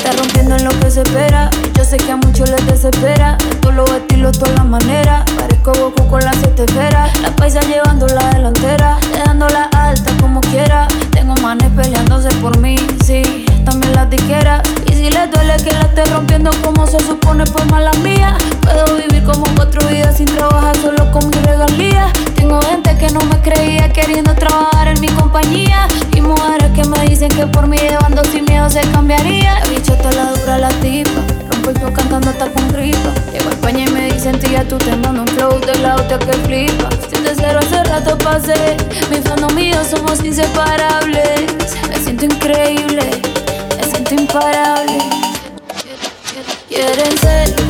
está rompiendo en lo que se espera. Yo sé que a muchos les desespera. En todos los estilos, todas las maneras. Parezco Goku con las 7 esferas. La paisa llevando la delantera, dejándola alta como quiera. Tengo manes peleándose por mí, sí, también las tijeras. Y si les duele que la esté rompiendo como se supone, pues mala mía. Puedo vivir como 4 vidas sin trabajar, solo con mi regalía. Tengo gente que no me creía queriendo trabajar en mi compañía. Y mujeres que me dicen que por mí llevando sin miedo se cambiaría. La bichota la dura la tipa, rompo el flow cantando hasta con gripa. Llego a España y me dicen tía, tú te mando un flow de la hostia que flipa. Si de cero hace rato pasé, mi fandom y yo somos inseparables. Me siento increíble, me siento imparable. Quieren ser